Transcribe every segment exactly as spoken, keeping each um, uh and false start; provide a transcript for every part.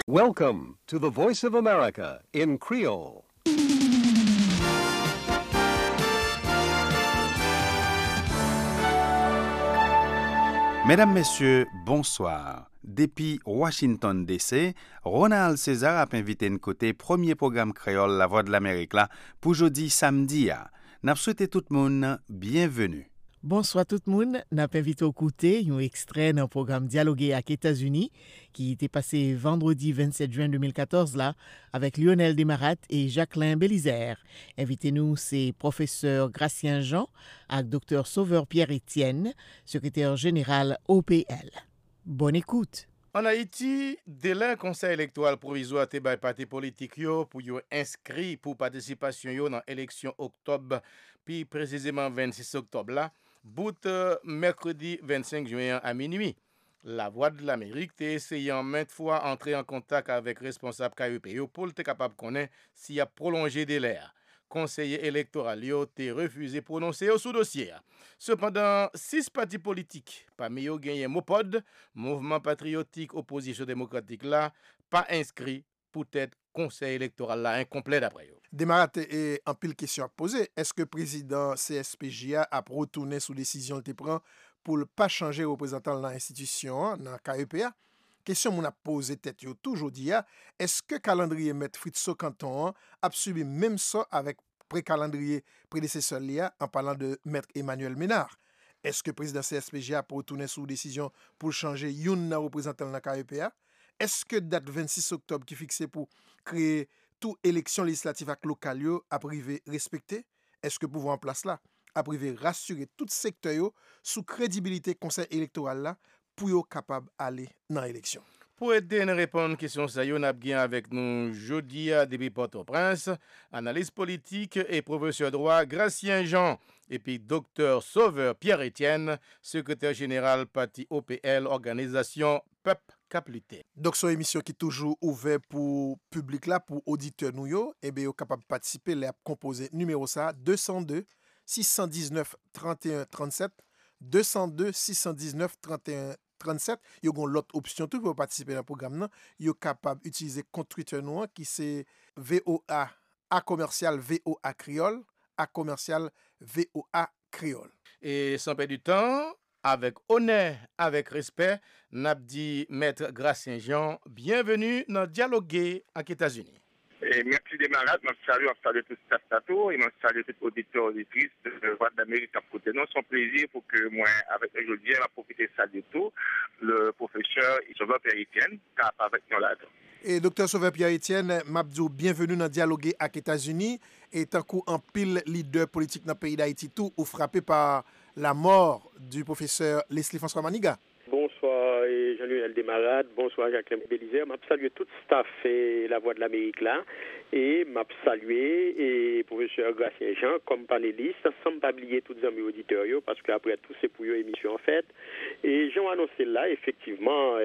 Welcome to the Voice of America in Creole. Mesdames, Messieurs, bonsoir. Depuis Washington D C, Ronald César a invité un côté premier programme créole La Voix de l'Amérique là pour jeudi samedi. N'a souhaité tout le monde bienvenue. Bonsoir tout le monde. N'a invité au côté un extrait d'un programme dialogué avec les États-Unis qui était passé vendredi vingt-sept juin deux mille quatorze là avec Lionel Desmarats et Jacqueline Bélizaire. Invitez-nous c'est professeur Gracien Jean avec docteur Sauveur Pierre-Étienne, secrétaire général O P L. Bonne écoute. En Haïti, délai conseil électoral provisoire te bay parti politique yo pour yo inscrit pour participation yo dans élection octobre puis précisément vingt-six octobre là, bout euh, mercredi vingt-cinq juin à minuit. La Voix de l'Amérique t'est essayant maintes fois entrer en contact avec responsable K E P yo pour te capable connaître s'il y a prolongé délai. Conseiller électoral yo te refusé prononcer au sous-dossier. Cependant, six partis politiques, parmi eux gagné Mopod, Mouvement patriotique opposition démocratique là, pas inscrit pour être conseil électoral là incomplet d'après eux. Desmarats et en pile question à poser. Est-ce que le président C S P J A a retourné sous décision qu'il prend pour ne pas changer représentant dans l'institution, dans K E P A? Question qu'on a posé tête yo toujours dit, est-ce que calendrier maître Fritzo Canton a subi même ça avec pré-calendrier prédécesseur Lia en parlant de maître Emmanuel Ménard? Est-ce que le président C S P J A a retourné sous décision pour changer une représentant dans la K E P A? Est-ce que date vingt-six octobre qui est fixée pour créer toute élection législative avec local a privé respecté? Est-ce que pouvoir en place là a privé rassurer tout secteur sous crédibilité conseil électoral là pour être capable d'aller dans l'élection? Pour aider à répondre à une question, ça y est, on a bien avec nous jeudi depuis Port-au-Prince, analyste politique et professeur droit Gracien Jean, et puis docteur Sauveur Pierre-Étienne, secrétaire général parti O P L, organisation Peuple Caplité. Donc, c'est une émission qui est toujours ouverte pour le public là, pour auditeurs nous, et bien, vous êtes capable de participer, les composer numéro ça, deux cent deux six cent dix-neuf trente et un trente-sept, deux cent deux six cent dix-neuf trente et un trente-sept. Vous avez l'autre option tout pour participer dans le programme. Vous êtes capable d'utiliser compte Twitter nous, qui c'est V O A, A commercial V O A Créole, A commercial V O A Créole. Et sans perdre du temps, avec honneur, avec respect, Nabdi Maître Gracien Jean, bienvenue dans Dialoguer avec les États-Unis. Et merci Desmarats, je salue, je salue tout le staff Tato et je salue tout auditeur auditrice de Voix d'Amérique à côté. Non, c'est un plaisir pour que moi, avec aujourd'hui, je vais profiter de ça du tout, le professeur Sauveur Pierre-Étienne, qui est avec nous là-dedans. Et docteur Sauveur Pierre-Étienne, Mabdou, bienvenue dans Dialoguer avec les États-Unis. Et tant qu'un pile leader politique dans le pays d'Haïti, tout ou frappé par la mort du professeur Leslie François Maniga. Bonsoir et Jean-Lionel Desmarats, bonsoir Jacqueline Bélizaire. Je salue tout le staff et la Voix de l'Amérique là. Et je salue et professeur Gracien Jean comme panéliste, sans pas oublier tous les amis auditeurs, parce qu'après tout, c'est pour une émission en fait. Et j'ai annoncé là, effectivement,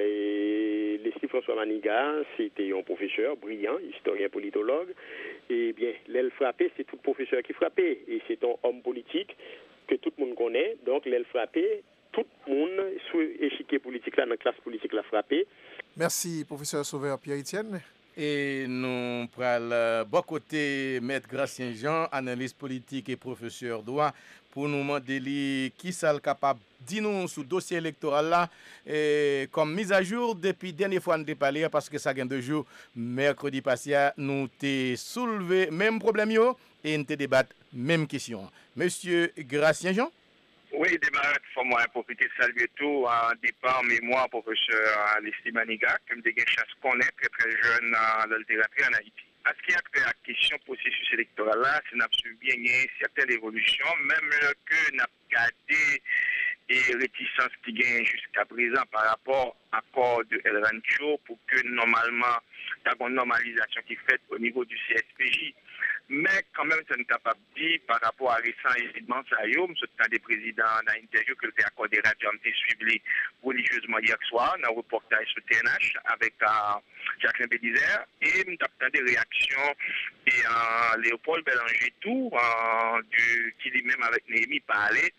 et Leslie François Maniga, c'était un professeur brillant, historien politologue. Et bien, l'aile frappé, c'est tout professeur qui frappait. Et c'est un homme politique que tout le monde connaît. Donc, l'aile frappé, tout le monde sous échiquier politique là, dans la classe politique l'a frappé. Merci, professeur Sauveur Pierre-Étienne. Et nous prenons bon côté Maître Gracien Jean, analyste politique et professeur droit, pour nous demander qui est capable de dire nous sur le dossier électoral là, et comme mise à jour depuis la dernière fois nous avons parlé, parce que ça a deux jours, mercredi passé, nous avons soulevé même problème yo, et nous avons débattu même question. Monsieur Gracien Jean? Oui, Desmarats, il faut moi profiter de saluer tout en départ mémoire professeur Leslie Maniga, que j'ai eu la chance de connaître très très jeune dans la littérature en Haïti. À ce qui a trait à la question processus électoral là, c'est n'a bien une certaine évolution, même que n'a gardé et réticence qui gagne jusqu'à présent par rapport à l'accord de El Rancho pour que normalement, il y a une normalisation qui est faite au niveau du C S P J. Mais quand même, c'est capable de dire par rapport à récent événement, ça y est, M. des présidents dans l'interview que le accordé radio a suivi religieusement hier soir dans un reportage sur T N H avec uh, Jacqueline Bélizaire et nous avons des réactions et uh, Léopold Bélanger tout uh, du, qui lui-même avec Néhémie parlait.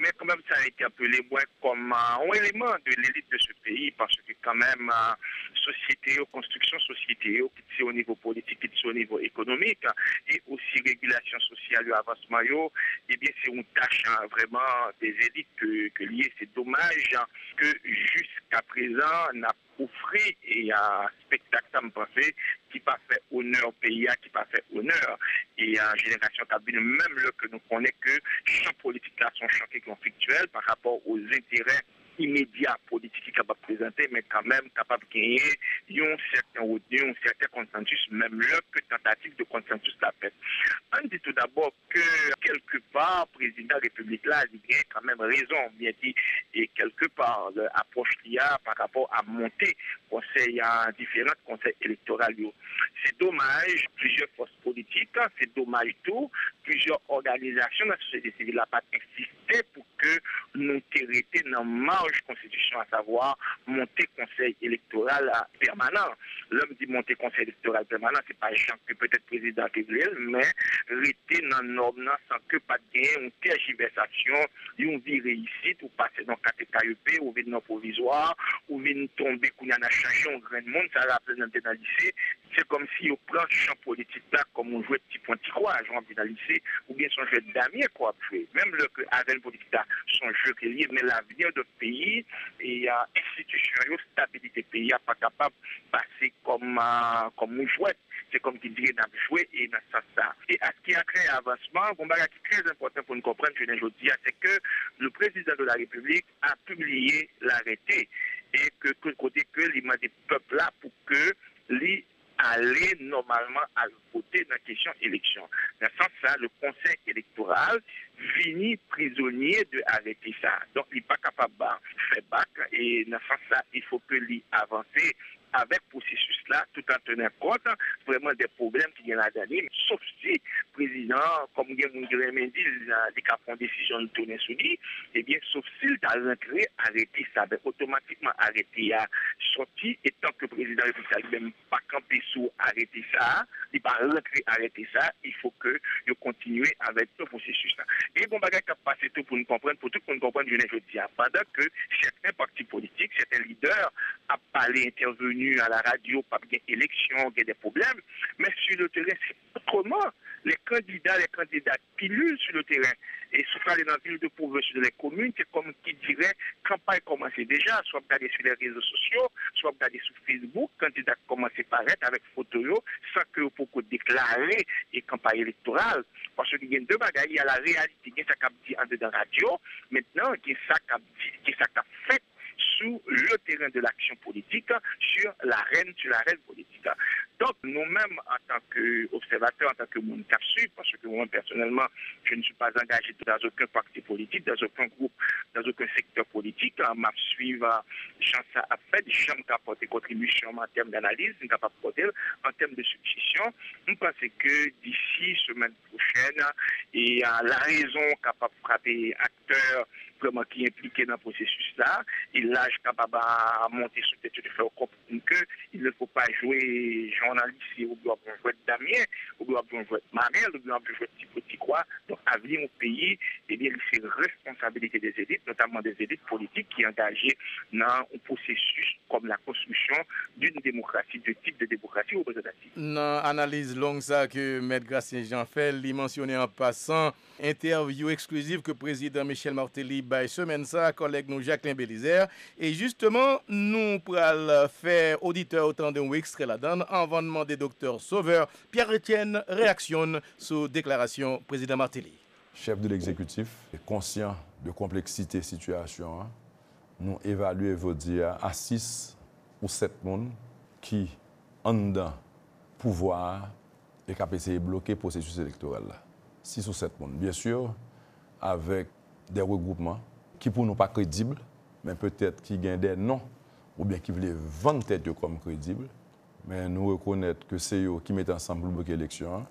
mais quand même ça a été appelé moins comme euh, un élément de l'élite de ce pays, parce que quand même, euh, société, construction société, c'est au niveau politique, c'est au niveau économique, et aussi régulation sociale et avancement, eh bien c'est une tâche hein, vraiment des élites que, que lié. C'est dommage hein, que jusqu'à présent, on a offert et un spectacle, ça me pensait, qui n'a pas fait honneur au pays, qui n'a pas fait honneur. Et en génération cabine, même là que nous connaissons que les champs politiques là sont champs conflictuels par rapport aux intérêts immédiats politiques qui sont capables de présenter, mais quand même capables de gagner un certain audio, un certain consensus, même là que tentative de consensus la fait. On dit tout d'abord que quelque part, le président de la République là, il a quand même raison, bien dit, et quelque part, l'approche qu'il y a par rapport à monter conseil à différents conseils électoraux. C'est dommage, plusieurs forces politiques, c'est dommage tout, plusieurs organisations de la société civile n'ont pas insisté pour que nous arrêtions dans la marge constitution, à savoir monter conseil électoral permanent. L'homme dit monter conseil électoral permanent, ce n'est pas Jean que peut-être président Gabriel, mais rester dans la norme sans que pas de gain, une tergiversation, une vie réussite, ou passer dans le K E P, ou venir dans provisoire, ou venir tomber, qu'on y en a changé, on grain de monde, ça va présenter dans le lycée. C'est comme si on prend le champ politique là, comme on jouait petit point de croix, genre dans le lycée, ou bien son jeu de damier, quoi. Même le que avec le politique là, son jeu qui est lié, mais l'avenir de pays et institution, stabilité pays, n'est pas capable de passer comme, uh, comme on jouait. C'est comme qui dirait dans jouer et dans ça, ça. Et à ce qui a créé avancement, un bagage qui est très important pour nous comprendre, je l'ai dit, c'est que le président de la République a publié l'arrêté et que, que côté que l'image des peuples là pour que les aller normalement à voter dans la question élection. Dans ce sens-là, le conseil électoral finit prisonnier de arrêter ça. Donc, il n'est pas capable de faire bac et dans ce sens-là, il faut que l'y avance avec ce processus-là, tout en tenant compte vraiment des problèmes qu'il y a là-dedans. Sauf si le président, comme Guillaume Mendy, il a fait une décision de tourner sur lui, eh bien, sauf s'il a rentré, arrêté ça, ben, automatiquement arrêté à sortir, et tant que le président de la République même pas campé sous arrêter ça, il va rentrer, arrêter ça, il faut que il continue avec ce processus-là. Et bon, bagage qui a passé tout pour nous comprendre, pour tout pour nous comprendre, je ne dis pas, pendant que certains partis politiques, certains leaders a parlé, intervenu à la radio, pas bien élection, il y a des problèmes, mais sur le terrain, c'est autrement. Les candidats, les candidats pilulent sur le terrain. Et soit aller dans la ville de pauvreté, sur les communes, c'est comme qui dirait, campagne commencé déjà, soit regarder sur les réseaux sociaux, soit regarder sur Facebook, candidat commence à paraître avec photo, sans que vous pouvez déclarer et campagne électorale. Parce qu'il y a deux bagages, il y a la réalité, il y a ça qui a dit en dedans radio, maintenant, il y a ça qui a fait sur le terrain de l'action politique, sur l'arène, sur l'arène politique. Donc, nous-mêmes, en tant qu'observateurs, en tant que monde qui suit, parce que moi, personnellement, je ne suis pas engagé dans aucun parti politique, dans aucun groupe, dans aucun secteur politique, je suis chance à faire, des champs qui apportent des contributions en termes d'analyse, capable de porter en termes de substitution. Je pense que d'ici semaine prochaine, et la raison capable de frapper acteurs vraiment qui est impliqué dans le processus-là, et l'âge capable de monter sur tête de faire comprendre qu'il ne faut pas jouer journaliste, ou bien jouer Damien, ou bien jouer Marel, ou bien jouer petit petit quoi. Donc, à venir au pays, eh bien, c'est responsabilité des élites, notamment des élites politiques qui sont engagées dans un processus comme la construction d'une démocratie, de type de démocratie représentative. Dans l'analyse longue ça que Maître Gracien Jean fait, il mentionné en passant interview exclusive que président Michel Martelly by semaine ça, collègue nous Jacqueline Bélizer. Et justement, nous pourrons faire auditeur autant d'un extrait là-dedans avant de demander docteur Sauveur Pierre-Étienne réaction sur déclaration président Martelly. Chef de l'exécutif, conscient de complexité de la situation, nous évaluons vos dire à six ou sept personnes qui ont dans pouvoir et capacité de bloquer le processus électoral. six ou sept personnes, bien sûr, avec des regroupements qui pour nous pas crédibles, mais peut-être qui gagnent des noms ou bien qui veulent vendre tête comme crédibles. Mais nous reconnaissons que c'est eux qui mettent ensemble pour bloquer l'élection.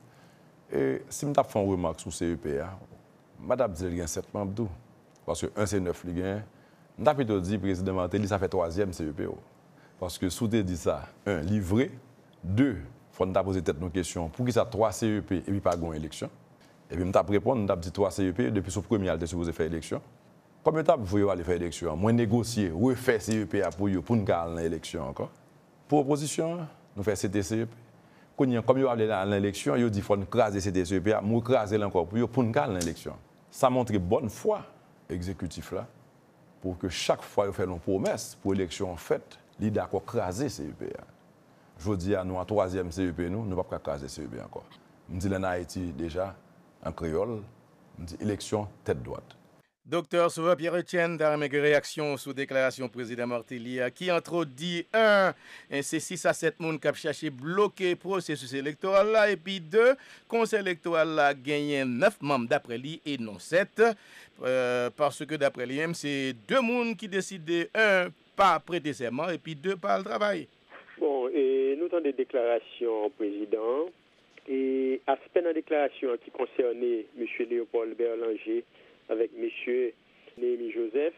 Et si je fais une remarque sur C E P A, Madame dit qu'il y a sept membres. Parce que un c'est neuf, il y a je n'ai pas dit, président Martelly, ça fait troisième C E P O. Parce que sous dit ça, un, livré, deux, il faut nous poser tête nos questions. Pour qui ça trois C E P et puis pas une élection? Et puis, je vais répondre, je dit trois C E P depuis ce premier, je vous ai fait élection. Combien de temps vous aller faire l'élection? Moi, négocier, refaire C E P A pour vous, pour nous aller à l'élection encore. Pour l'opposition, nous faisons C T C E P. Quand comme vous allez à l'élection, vous dites qu'il faut nous craser C T C E P A, nous craser encore pour vous, pour nous aller à l'élection. Ça montre bonne foi, exécutif là, pour que chaque fois vous faites une promesse pour l'élection en fait, il est d'accord craser C E P A. Je dis à nous, en troisième C E P, nous ne pouvons pas craser C E P A encore. Je dis en Haïti déjà, en créole, je dis élection tête droite. Docteur Sauveur Pierre-Etienne, dans une réaction sur la déclaration du président Martelly, qui entre dit, un, c'est six à sept personnes qui ont cherché à bloquer le processus électoral, là, et puis deux, le conseil électoral a gagné neuf membres d'après lui et non sept, euh, parce que d'après lui, c'est deux personnes qui décident, un, pas prêter serment, et puis deux, pas le travail. Bon, et nous avons des déclarations au président, et aspect de la déclaration qui concernait M. Léopold Berlanger, avec M. Néhémie Joseph,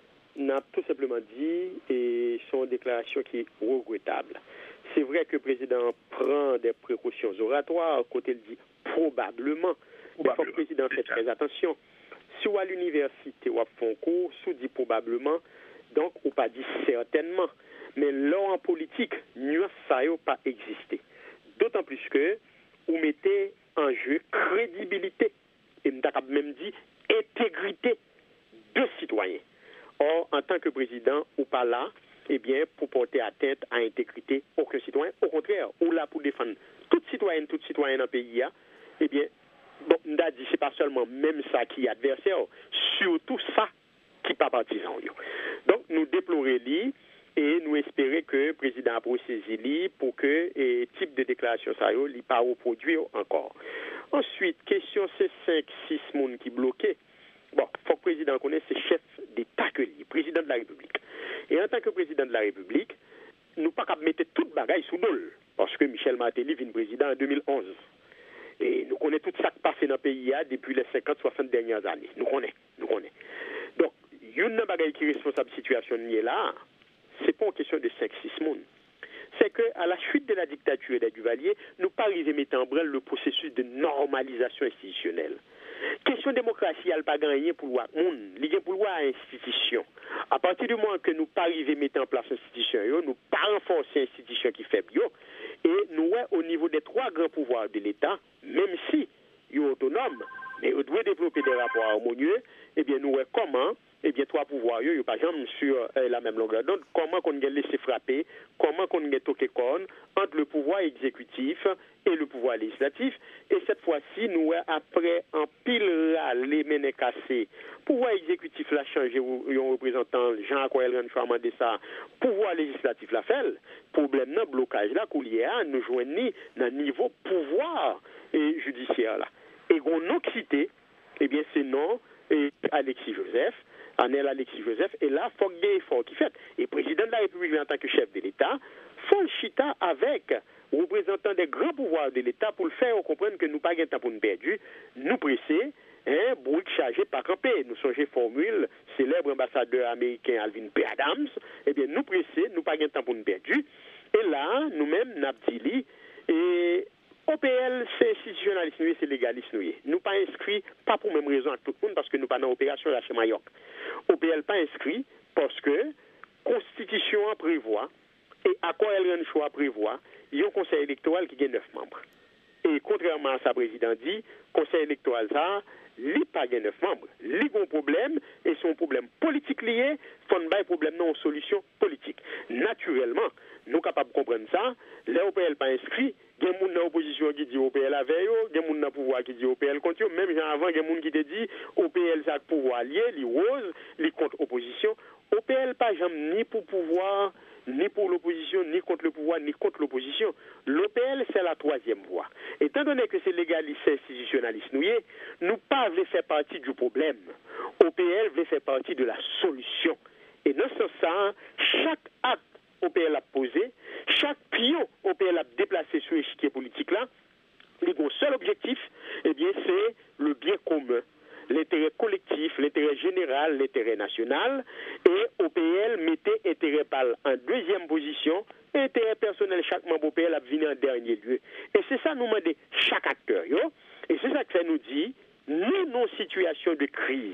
n'a tout simplement dit, et son déclaration qui est regrettable. C'est vrai que le président prend des précautions oratoires, côté il dit probablement. Il faut que le président fait très attention. Si on à l'université ou à fond cours, sous dit probablement, donc on pas dit certainement. Mais là en politique, nuance ça n'a pas existé. D'autant plus que vous mettez en jeu crédibilité. Et nous avons même dit intégrité de citoyens. Or, en tant que président, ou pas là, eh bien, pour porter atteinte à l'intégrité aucun citoyen. Au contraire, ou là pour défendre toute citoyenne, toute citoyenne dans le pays, eh bien, bon, on a dit c'est pas seulement même ça qui est adversaire, surtout ça qui n'est pas partisan. Donc, nous déplorons lui et nous espérons que le président a procédé lui pour que le type de déclaration ça n'est pas reproduit encore. Ensuite, question c'est cinq six personnes qui bloquaient. Bon, il faut que le président connaisse ses chefs d'État que lui, président de la République. Et en tant que président de la République, nous ne pouvons pas mettre toute bagaille sous nous. Parce que Michel Martelly vient président en deux mille onze. Et nous connaissons tout ça qui passe dans le pays depuis les cinquante soixante dernières années. Nous connaissons. Nous connaissons. Donc, il y a une bagaille qui est responsable de la situation là, ce n'est pas une question de cinq six personnes. C'est qu'à la suite de la dictature des Duvalier, nous pas arrivé à mettre en branle le processus de normalisation institutionnelle. Question démocratie, elle n'a pas gagné pour le monde, il y a pour l'institution. À partir du moment que nous pas arrivé à mettre en place l'institution, nous pas renforcer l'institution qui est faible, et nous, au niveau des trois grands pouvoirs de l'État, même si ils sont autonomes, mais ils doivent développer des rapports harmonieux, eh bien, nous, comment eh bien, trois pouvoirs, ils par exemple, sur euh, la même longueur d'onde, comment qu'on a laissé frapper, comment qu'on a toqué corne entre le pouvoir exécutif et le pouvoir législatif. Et cette fois-ci, nous, après un pile les menées cassées, pouvoir exécutif l'a changé, un représentant, Jean-Aquel Renfroy de ça, pouvoir législatif l'a fait, problème, non, blocage là, qu'on y a, nous joignons dans le niveau pouvoir et judiciaire là. Et qu'on a cité, eh bien, c'est non, et Alexis Joseph, Anel Alexis Joseph, et là, il faut qu'il y ait effort qui fait. Et le président de la République, en tant que chef de l'État, faut le chita avec représentant des grands pouvoirs de l'État pour le faire comprendre que nous n'avons pas de temps pour nous perdre. Nous pressés, hein, bruit chargé par camper. Nous songeons formule, célèbre ambassadeur américain Alvin P. Adams, eh bien, nous pressés, nous n'avons pas de temps pour nous perdre. Et là, nous-mêmes, nous avons dit, et O P L, c'est institutionnaliste, nous, c'est légaliste, nous. Nous pas inscrits, pas pour même raison à tout le monde, parce que nous pas dans l'opération là chez Mayotte. O P L pas inscrit, parce que Constitution prévoit, et accord elle choix prévoit, il y a un conseil électoral qui a neuf membres. Et contrairement à sa président dit, conseil électoral ça, il n'a pas neuf membres. Il a un problème, et son problème politique lié, il faut un problème non solution politique. Naturellement, nous sommes capables de comprendre ça, les O P L pas inscrits, il y a des gens dans l'opposition qui dit O P L avec eux, il y a des gens dans le pouvoir qui dit O P L contre eux, même avant, il y a des gens qui te dit O P L ça pouvoir lié, les rose, les contre opposition. O P L pas jamais ni pour pouvoir, ni pour l'opposition, ni contre le pouvoir, ni contre l'opposition. L'O P L, c'est la troisième voie. Étant donné que c'est légaliste institutionnaliste, nous nous pas voulons faire partie du problème. O P L veut faire partie de la solution. Et dans ce sens, chaque acte O P L a posé, chaque pion O P L a déplacé sur l'échiquier politique là, le seul objectif, eh bien, c'est le bien commun, l'intérêt collectif, l'intérêt général, l'intérêt national, et O P L mettait intérêt pâle en deuxième position, intérêt personnel, chaque membre O P L a venu en dernier lieu. Et c'est ça nous demande chaque acteur, yo. Et c'est ça que ça nous dit, nous, nos situations de crise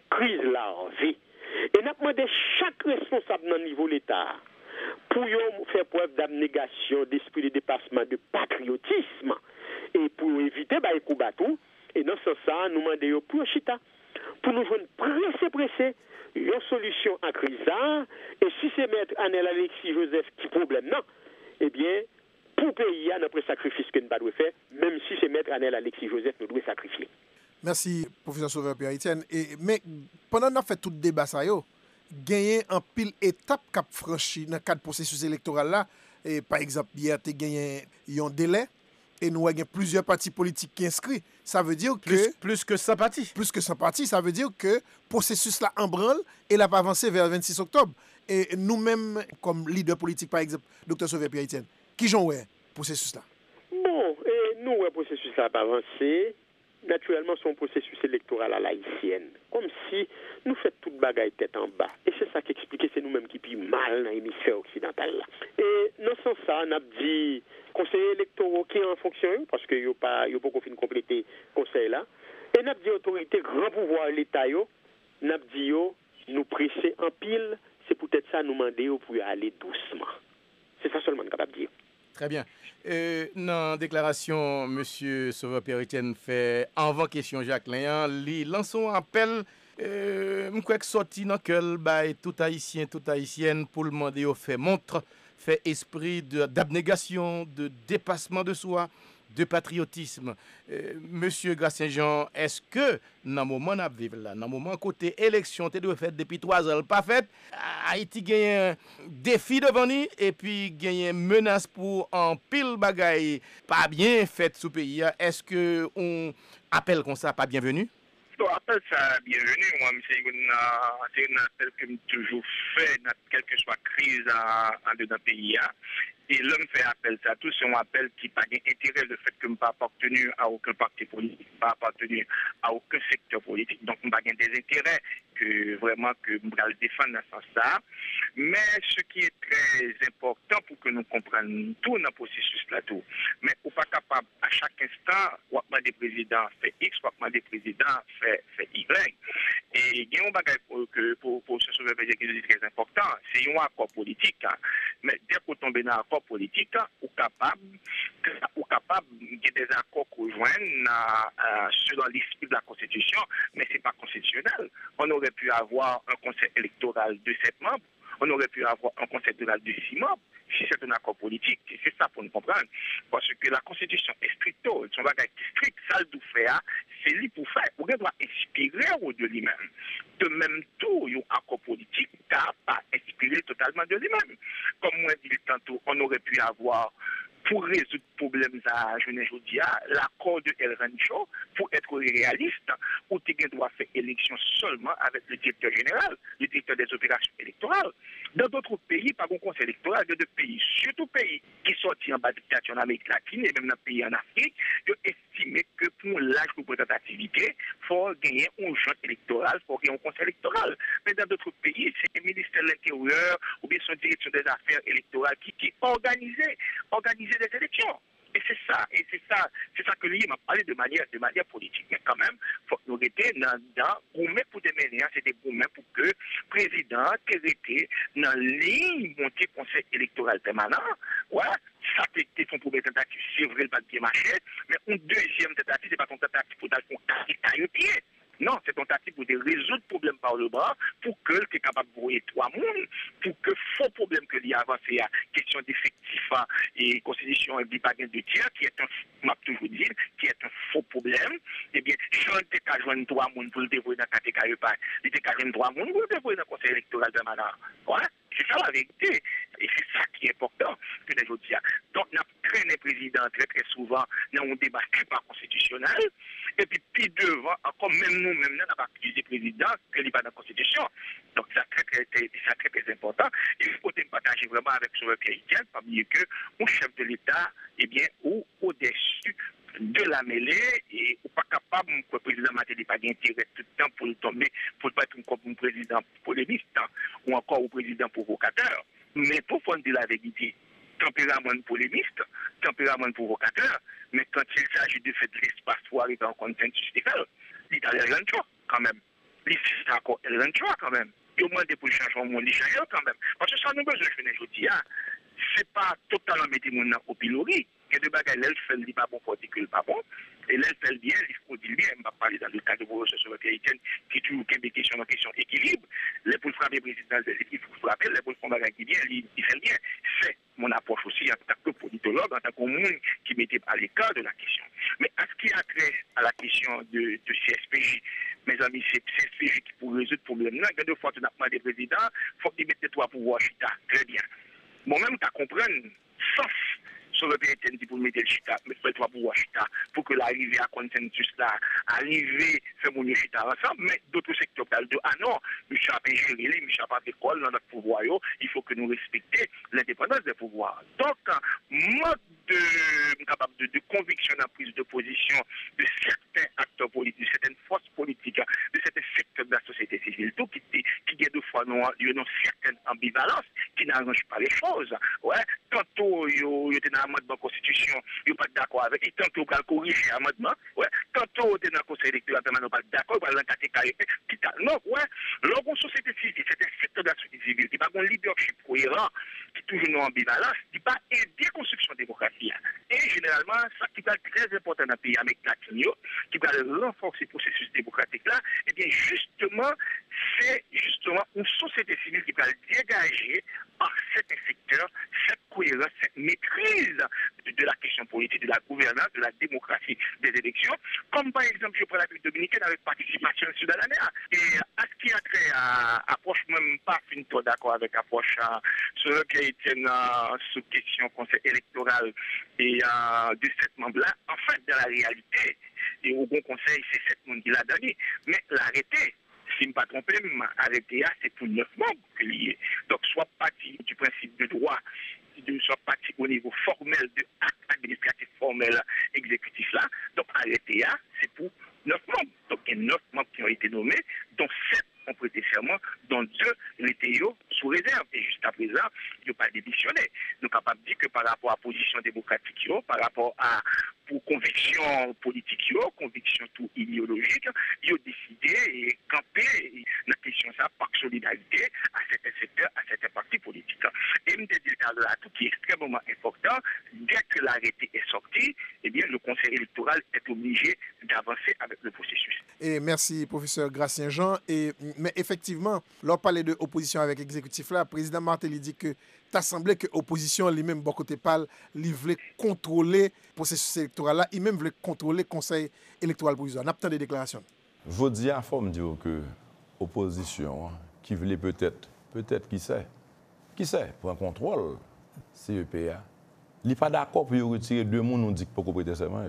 crise larvée. Et nous avons demandé chaque responsable dans le niveau de l'État pour faire preuve d'abnégation, d'esprit de dépassement, de patriotisme, et pour éviter bah, les coups bateaux. Et dans ce sens, nous demandons pour chita, pour nous joindre pressé, pressé, une solution à crise. Et si c'est maître Anel Alexis Joseph qui problème, non, eh bien, pour payer notre sacrifice que nous ne devons pas faire, même si c'est maître Anel Alexis Joseph, nous devons sacrifier. Merci, professeur Sauveur Pierre-Etienne. Mais pendant qu'on a fait tout le débat, ça y est, gagner en pile étape cap franchi dans le cadre du processus électoral là. Et par exemple, hier, tu as gagné un délai et nous avons plusieurs partis politiques qui inscrits. Ça veut dire que... Plus, plus que cent partis. Plus que cent partis, ça veut dire que le processus là en branle et l'a pas avancé vers le vingt-six octobre. Et nous-mêmes, comme leader politique, par exemple, docteur Sauveur Pierre-Etienne, qui j'en ouais processus là? Bon, et nous, le processus là pas avancé. Naturellement, c'est un processus électoral à l'haïtienne. Comme si nous faisons toute bagaille tête en bas. Et c'est ça qui explique, c'est nous-mêmes qui pillons mal dans l'hémisphère occidental. Là. Et dans ce sens, on a dit conseillers électoraux qui sont en fonction, parce qu'il n'y a pas qu'on compléter le conseil là. Et on a dit autorité, grand pouvoir l'État, on a dit nous presser en pile, c'est peut-être ça nous demander pour aller doucement. C'est ça seulement qu'on est capable de dire. Très bien. Euh, dans la déclaration, M. Sauveur Pierre-Etienne fait avant question Jacques Léon, il lance un appel, euh, je crois que sorti dans quel bail tout haïtien, tout haïtienne pour le demander au fait montre, fait esprit de, d'abnégation, de dépassement de soi, de patriotisme. Euh, Monsieur Gracien-Jean, est-ce que dans le moment où nous vivons là, dans le moment côté élection, tu dois faire depuis trois ans, pas fait, Haïti gagne un défi devant nous et puis gagne une menace pour un pile bagaille pas bien fait sous pays. Est-ce que on appelle comme ça pas bienvenu? Bon, appel ça bienvenue. Moi, c'est un appel que j'ai toujours fait, quelle que soit crise en dedans du pays. Et l'homme fait appel ça tout, c'est un appel qui n'a pas d'intérêt, le fait que je n'ai pas appartenu à aucun parti politique, pas appartenu à aucun secteur politique, donc je n'ai pas des intérêts que vraiment que je vais le défendre dans ce sens-là. Mais ce qui est très important pour que nous comprenions tout dans le processus là tout, mais on n'est pas capable à chaque instant, ou des présidents fait X, ou des présidents fait, fait Y. Et il y a un bagage pour, pour, pour ce sauver qui est très important, c'est un accord politique. Hein. Mais dès qu'on tombe dans un accord politique, ou capable, ou capable de des accords qu'on joignent euh, selon l'esprit de la Constitution, mais ce n'est pas constitutionnel. On aurait pu avoir un conseil électoral de sept membres, on aurait pu avoir un conseil électoral de six membres, si c'est un accord politique. C'est ça pour nous comprendre. Parce que la Constitution est stricte, son bagage est strict, ça le faire, c'est lui pour faire. On doit inspirer de lui-même. De même tout, un accord politique n'a pas inspiré totalement de lui-même. Comme moi dit tantôt, on aurait pu avoir pour résoudre les problèmes à Jeunesse-Jodia, l'accord de El Rancho, pour être réaliste, où tu dois faire élection seulement avec le directeur général, le directeur des opérations électorales. Dans d'autres pays, par un conseil électoral, de deux pays, surtout pays qui sont en bas de dictature en Amérique latine et même dans les pays en Afrique, ils estiment que pour l'âge de représentativité, il faut gagner un genre électoral, il faut gagner un conseil électoral. Mais dans d'autres pays, c'est le ministère de l'Intérieur ou bien son direction des affaires électorales qui, qui organise, organise des élections. Et c'est ça, et c'est ça, c'est ça que lui m'a parlé de manière, de manière politique. Mais quand même, il faut que nous restions dans, dans gourmet pour déménager, c'est des gourmets pour que le président qui était dans la ligne montée conseil électoral permanent, ouais, ça c'était son premier tentative, c'est vrai, le pas bien marché, mais une deuxième tentative, c'est pas son tentative pour d'aller à un pied. Non, c'est tentative pour de résoudre le problème par le bas, pour que tu es capable de voir trois mondes, pour que faux problème que l'il y a avancé à question d'effectifs et constitution et de de tiers, qui est un, m'a toujours dit, qui est un faux problème, eh bien, si on était qu'à joindre trois mondes pour le dévoiler dans le catégorie, il était qu'à joindre trois mondes pour le dévoiler dans le conseil électoral permanent. Ouais? C'est ça la vérité. Et c'est ça qui est important que les gens disent. Donc, on a traîné le président très très souvent dans un débat qui n'est pas constitutionnel. Et puis, puis devant, encore même nous, même nous, on n'a pas accusé le président qu'il n'est pas dans la Constitution. Donc, c'est très très, très, très, très important. Il faut partager vraiment avec Sauveur Pierre-Etienne, pas oublier que un chef de l'État, eh bien, ou au-dessus de la mêlée et ou pas capable que le président Matéli pas d'intérêt tout le temps pour le tomber, pour pas être comme un président polémiste hein, ou encore un président provocateur. Mais pour faire de la vérité, tempérament polémiste, tempérament provocateur, mais quand il s'agit de faire de l'espace pour arriver en consensus, il est allé rien de quand même. Il ici, c'est encore elle vingt-trois quand même. Et au moins des pour changer au monde, changer quand même. Parce que ça nous besoin, je vous dis, c'est pas totalement mettre mon au pilori. Que de bagages, elle fait le pas bon, particule pas bon. Et elle fait le bien, il faut dire bien, on va parler dans le cadre de vos sur le haïtienne, qui toujours des questions en question équilibre. Les pour frapper président, il faut frapper, les pour faire bagage qui bien, il fait le bien. C'est mon approche aussi en tant que politologue, en tant que monde qui mettait à l'écart de la question. Mais à ce qui a trait à la question de, de C S P J, mes amis, c'est C S P J qui pour résoudre le problème. Là, deux fois, tu n'as pas de président, il faut qu'il mette les trois pouvoirs chita. Très bien. Moi-même, tu comprends, sauf sur le P N pour mettre le chita, mais il faut pouvoir chita, pour que l'arrivée à consensus là, arriver, faire mon chita ensemble, mais d'autres secteurs parlent de, ah non, nous sommes pas gérer, nous sommes pas d'école dans notre pouvoir, il faut que nous respections l'indépendance des pouvoirs. Donc, mode de, capable de, de conviction dans la prise de position de certains acteurs politiques, de certaines forces politiques, de certains secteurs de la société civile, tout qui, qui a deux fois non, il y a une certaine ambivalence qui n'arrange pas les choses. Ouais, tantôt, il y a dans l'amendement constitution, il n'y a pas d'accord avec, et tantôt, il y a corriger l'amendement, ouais, tantôt, il y a dans le conseil électoral, il n'y a pas d'accord, il y a dans le K T K. Non, ouais, l'orgon société civile, c'est un secteur de la société civile qui n'a pas un leadership cohérent, qui est toujours en ambivalence, qui n'a pas aider la construction démocratique. Et généralement, ça qui est très important dans le pays avec latino, qui va renforcer le processus démocratique là, et bien justement, c'est justement une société civile qui va dégager par certains secteurs cette cohérence, cette maîtrise de, de la question politique, de la gouvernance, de la démocratie des élections, comme par exemple, je prends la République dominicaine avec participation sud-sudanais. Et à ce qui a trait à approche, même pas fin tout d'accord avec approche euh, sur le qui est euh, sous question conseil électoral et euh, de sept membres-là. En fait, dans la réalité, et au bon conseil, c'est sept membres qui l'a donné. Mais l'arrêté, si je ne me pas trompé, arrêté c'est pour neuf membres que lié. Donc, soit parti du principe de droit, de soit parti au niveau formel de acte administratif formel exécutif là. Donc, arrêté c'est pour neuf membres. Donc, il y a neuf membres qui ont été nommés, dont sept ont prêté serment, dont deux étaient sous réserve. Et juste à présent, ils n'ont pas démissionné. Nous sommes capables de dire que par rapport à la position démocratique, par rapport à pour conviction politique, conviction tout idéologique, ils ont décidé et campé la question ça par solidarité à certains secteurs, à certains partis politiques. Et je me dis là, tout qui est extrêmement important, dès que l'arrêté est sorti, eh bien, le conseil électoral est obligé d'avancer avec le processus. Et merci, professeur Gracien-Jean. Et, mais effectivement, lorsqu'on parlait de opposition avec l'exécutif là, le président Martelly dit que t'as semblé que l'opposition lui-même, bon côté parle, il voulait contrôler le processus électoral là, il même voulait contrôler le conseil électoral provisoire. On a peut-être des déclarations. Je dis à forme dire que l'opposition, qui voulait peut-être, peut-être qui sait, qui sait, pour un contrôle, C E P A, il n'est pas d'accord pour retirer deux personnes, on dit que pour prêter serment.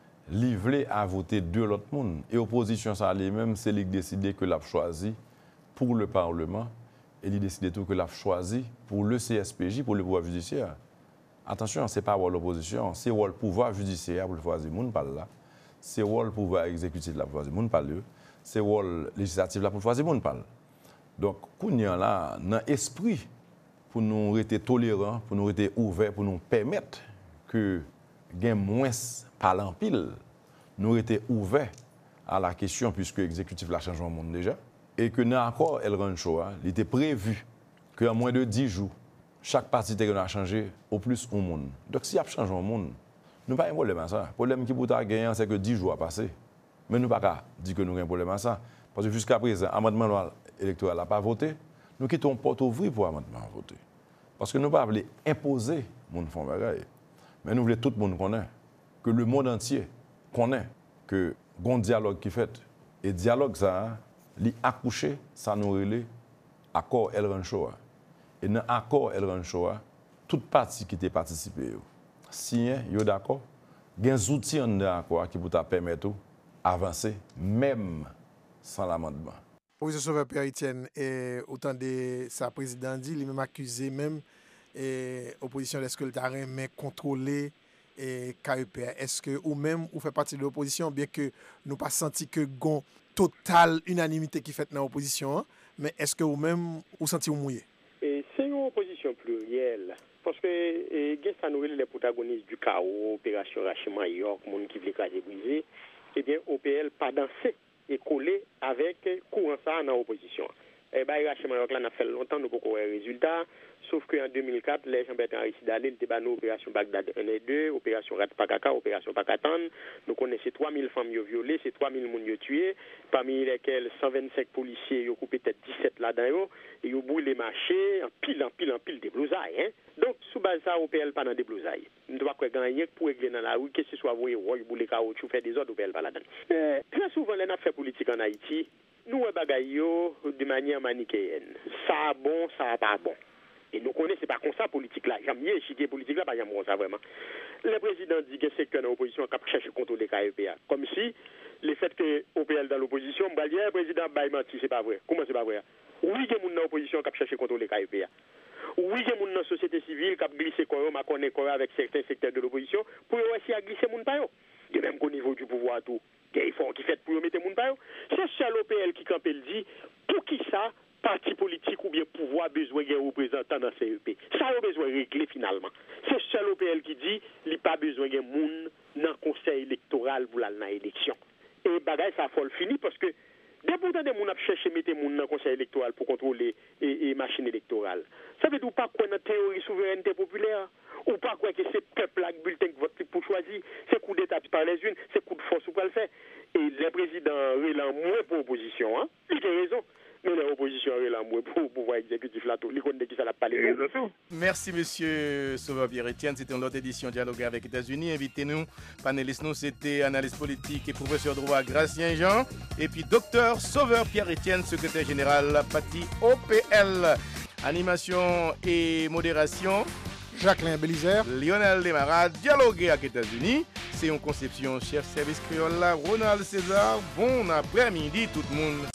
Il voulait à voter deux autres personnes. Et l'opposition, ça lui-même, c'est lui qui décide que l'a choisi pour le Parlement. Et il décide tout que l'a choisi pour le C S P J, pour le pouvoir judiciaire. Attention, ce n'est pas l'opposition, c'est le pouvoir judiciaire pour choisir les gens, pas là. C'est le pouvoir exécutif pour choisir les gens, pas là. C'est le législatif pour choisir les gens, pas là. Donc, nous avons là, dans l'esprit, pour nous rester tolérants, pour nous rester ouverts, pour nous permettre que gain moins par l'empile, nous rester ouverts à la question, puisque l'exécutif l'a changé le monde déjà. Et que dans l'accord, elle rend choix, il était prévu qu'en moins de dix jours, chaque parti a changé au plus au monde. Donc, si il a changé au monde, nous n'avons pas un problème à ça. Le problème qui peut gagner, c'est que dix jours a passé. Mais nous n'avons pas dire que nous avons un problème à ça. Parce que jusqu'à présent, l'amendement électoral n'a pas voté. Nous quittons porte ouverte pour l'amendement à voter. Parce que nous ne pouvons pas imposer mon fonds bagaille. Mais nous voulons tout le monde connaître, que le monde entier connaît que il y a un dialogue qui est fait. Et le dialogue, ça, li accouché, ça nous relève accord El Ranchoa. Et dans l'accord El Ranchoa, toute partie qui était participée, si vous êtes d'accord, il y a des outils en accord qui peuvent permettre d'avancer, même sans l'amendement. Professeur Sauveur Pierre-Etienne, autant de sa présidente dit, il est même accusé même l'opposition est-ce que le terrain mais contrôlé et K E P A. Est-ce que ou même vous fait partie de l'opposition, bien que nous pas senti que gon totale unanimité qui fait dans l'opposition, hein? Mais est-ce que vous-même vous sentez mouillé? Et c'est une opposition plurielle. Parce que et, ça nous les protagonistes du chaos, opération Rachima York, monde qui veut écraser briser, eh bien O P L pas dansé et coller avec courant ça dans l'opposition. Et bien, il a fait longtemps, nous avons eu résultat. Sauf qu'en deux mille quatre, les Jean-Bertrand Aristide Alé, il a opération Bagdad un et deux, opération Rat Pakaka, opération Pakatan. Nous connaissons trois mille femmes violées, c'est trois mille personnes tuées, parmi lesquelles cent vingt-cinq policiers, ils ont coupé peut-être dix-sept là-dedans, et ils ont brûlé les marchés, en pile, en pile, en pile, des blousailles. Hein? Donc, sous base ça, O P L pas dans des blousailles. Nous ne devons pas gagner pour régler dans la rue, que ce soit vous, vous, les caoutchoucs, faire des ordres, O P L pas là-dedans. Euh, très souvent, les affaires politiques en Haïti, nous, on bagaille de manière manichéenne. Ça bon, ça pas bon. Et nous connaissons pas comme ça politique là. J'aime bien échiquier politique là, pas j'aime ça vraiment. Le président dit que c'est que l'opposition qui cherche à contrôler K E P A. Comme si le fait que O P L dans l'opposition, bah le président Baye menti, c'est pas vrai. Comment c'est pas vrai? Oui, il y a des gens dans l'opposition qui cherche à contrôler K E P A. Oui, il y a des gens dans la société civile qui ont glissé quoi, ma connaît quoi avec certains secteurs de l'opposition pour essayer à glisser mon payo. De même qu'au niveau du pouvoir tout, qu'il faut qui fait pour mettre mon payo. C'est seul O P L qui quand elle dit pour qui ça parti politique ou bien pouvoir besoin d'un représentant dans C E P. Ça a besoin de régler finalement. C'est seul O P L qui dit qu'il n'y a pas besoin d'un monde dans le conseil électoral pour aller dans l'élection. Et bagay ça faut le finir parce que des pourtant des gens cherchent à mettre des gens dans le conseil électoral pour contrôler les machines électorales. Ça veut dire pas quoi dans la théorie souveraineté populaire ou pas quoi que c'est peuple là bulletin que votre pour choisir, c'est coup d'état par les unes, c'est coup de force ou pas le faire. Et le président relan moins pour opposition, hein. Il a raison. Mais l'opposition est là pour le pouvoir exécutif là tout. Qui ça l'a parlé. Merci monsieur Sauveur Pierre-Etienne. C'était une autre édition Dialogue avec les États-Unis. Invitez-nous, panélistes nous, c'était analyste politique et professeur de droit Gracien Jean. Et puis docteur Sauveur Pierre-Etienne, secrétaire général parti O P L. Animation et modération. Jacqueline Bélizer. Lionel Desmarats, Dialoguer avec les États-Unis. C'est une conception chef service créole là, Ronald César. Bon après-midi tout le monde.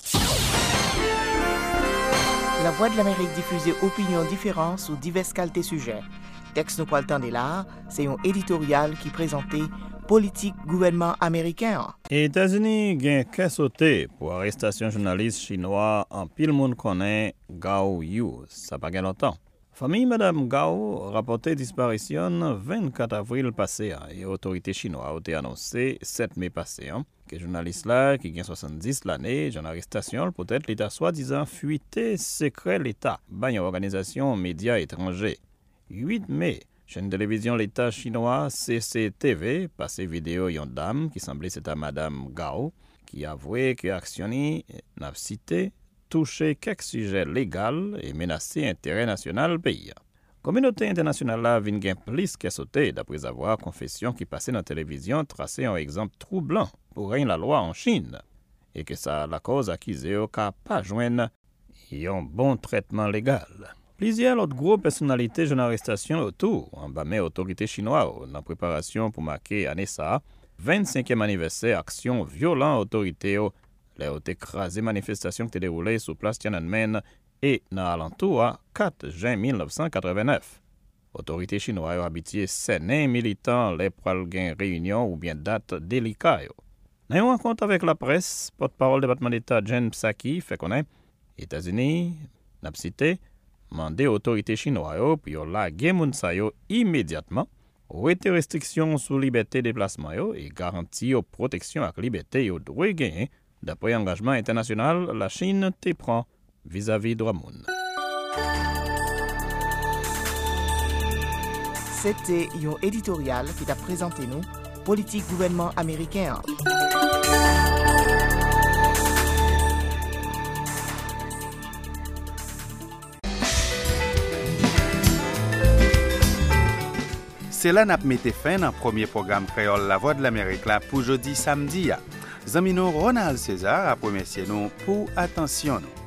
La Voix de l'Amérique diffusée opinions différentes sur diverses qualités sujets. Texte nous pas le temps de là, c'est un éditorial qui présentait politique gouvernement américain. Les États-Unis gagnent qu'à sauter pour arrestation journaliste chinois en pile monde connaît Gao Yu. Ça pas gain longtemps. Famille Madame Gao rapportait disparition vingt-quatre avril passé et autorités chinoises ont annoncé sept mai passé. Hein, que journaliste là qui gagne soixante-dix l'année, j'en arrestation peut-être l'État soi-disant fuité secret l'État, by une organisation médias étrangers. huit mai, chaîne de télévision l'État chinois C C T V passé vidéo yon dame qui semblait c'était Madame Gao qui avouait que actionné n'a cité toucher quelques sujets légaux et menacer intérêt national pays. Communauté internationale là vient gain plus qu'à sauter d'après avoir confession qui passait dans la télévision tracé un exemple troublant pour régner la loi en Chine et que ça la cause accusée au cas pas joindre un bon traitement légal. Plusieurs autres gros personnalités en arrestation autour en bas mais autorités chinoises en préparation pour marquer année ça vingt-cinquième anniversaire action violent autorité les ont écrasé manifestation qui s'est déroulée sur place Tiananmen et dans l'alentour à quatre juin mille neuf cent quatre-vingt-neuf. Autorités chinoises ont habitué sénés militants les pral gain réunion ou bien date délicate. Dans une rencontre avec la presse, porte-parole du département d'État Jen Psaki fait connaître États-Unis n'a cité mandé aux autorités chinoises pour laguer moun sa yo immédiatement, arrêter restrictions sur liberté de déplacement yo et garantir protection à liberté yo droit gagner. D'après engagement international, la Chine te prend vis-à-vis droit moun. C'était un éditorial qui t'a présenté nous politique gouvernement américain. C'est là n'a mette fin dans premier programme créole La Voix de l'Amérique là pour jeudi samedi. Zamino Ronald César a remercié nous pour attention nous.